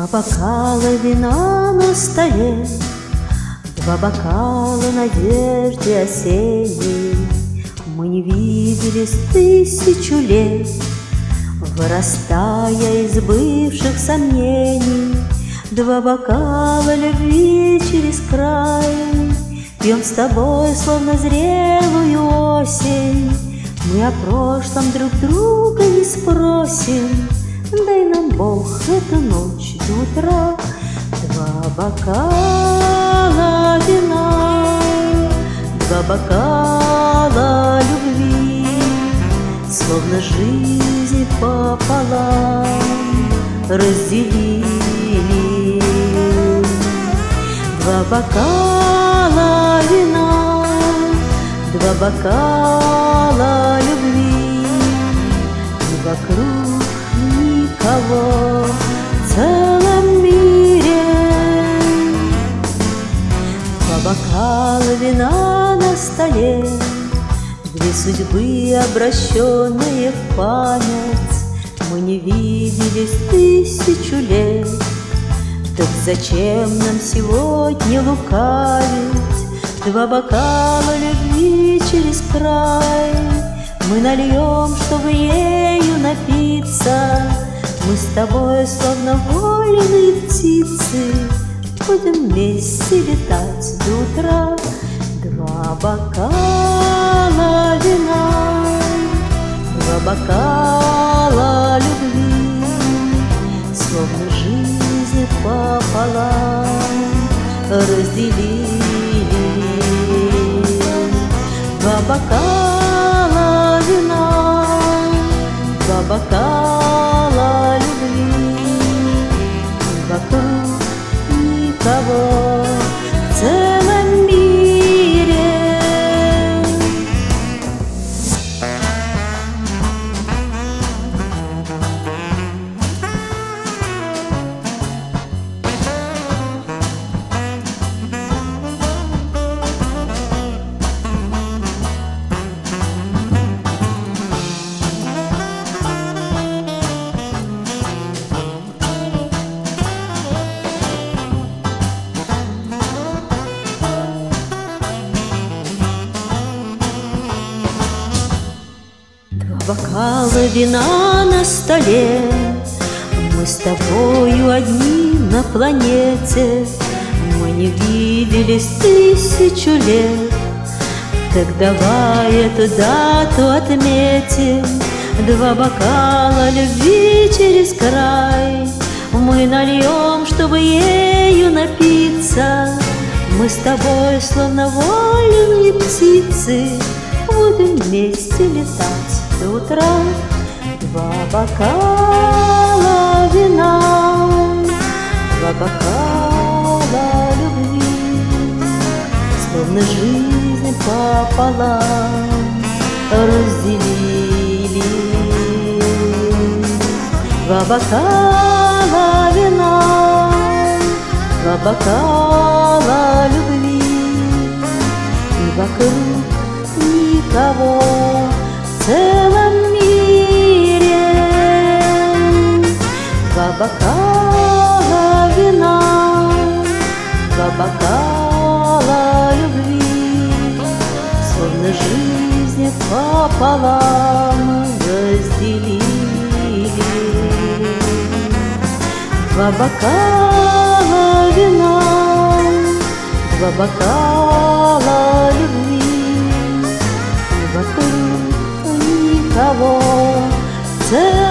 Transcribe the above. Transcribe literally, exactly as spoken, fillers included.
Два бокала вина на столе, два бокала надежды осенней. Мы не виделись тысячу лет, вырастая из бывших сомнений. Два бокала любви через край, пьем с тобой, словно зрелую осень. Мы о прошлом друг друга не спросим, дай нам Бог эту ночь до утра. Два бокала вина, два бокала любви, словно жизнь пополам разделили. Два бокала вина, два бокала любви, и вокруг никого в целом мире. Два бокала вина на столе, две судьбы, обращенные в память. Мы не виделись тысячу лет, так зачем нам сегодня лукавить? Два бокала любви через край мы нальем, чтобы ею напиться. Мы с тобой, словно вольные птицы, будем вместе летать до утра. Два бокала вина, два бокала любви, словно жизнь пополам разделили. Два бокала вина, два бокала любви, и вокруг никого в целом мире. Бокалы вина на столе, мы с тобою одни на планете. Мы не виделись тысячу лет, так давай эту дату отметим. Два бокала любви через край мы нальем, чтобы ею напиться. Мы с тобой, словно вольные птицы, будем вместе летать до утра. Два бокала вина, два бокала любви, словно жизнь пополам разделили. Два бокала вина, два бокала любви, и вокруг никого в целом мире. Два бокала вина, два бокала любви, словно жизнь пополам разделили. Два бокала вина, два бокала любви, и вокруг никого в целом